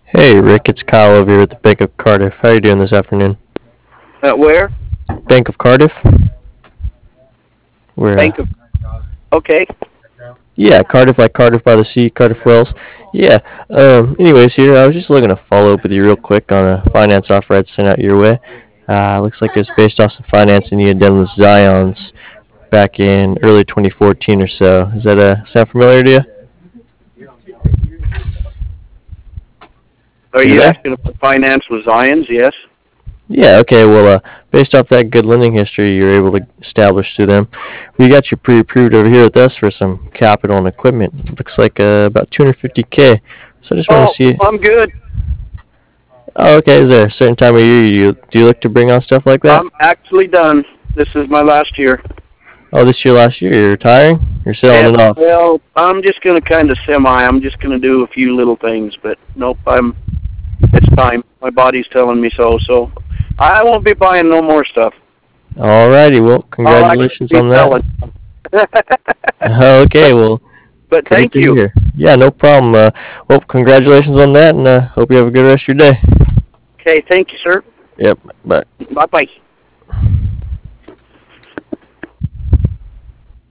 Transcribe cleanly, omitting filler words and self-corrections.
Hey Rick, it's Kyle over here at the Bank of Cardiff. How are you doing this afternoon? Where? Bank of Cardiff? We're Bank of. Okay. yeah, Cardiff, like Cardiff by the Sea, Cardiff Wells. Yeah. Anyways, here I was just looking to follow up with you real quick on a finance offer I'd sent out your way. Looks like it's based off some financing you had done with Zions back in early 2014 or so. Is that sound familiar to you? Are You you there? asking about finance with Zions? Yes. Yeah, okay, well, based off that good lending history you were able to establish through them, we got you pre-approved over here with us for some capital and equipment. Looks like about 250K. So I just want to Oh, see. I'm good. Oh, okay, is there a certain time of year do you look to bring on stuff like that? I'm actually done. This is my last year. Oh, this year, last year, you're retiring? You're selling Yeah. it off. Well, I'm just gonna kind of semi. I'm just gonna do a few little things, but nope. It's time. My body's telling me so. So I won't be buying no more stuff. Alrighty, well, I'll actually congratulations be on that. selling. Okay, but well, but great thank to you. hear. Yeah, no problem. Well, congratulations on that, and hope you have a good rest of your day. Okay. Thank you, sir. Yep, bye. Bye bye.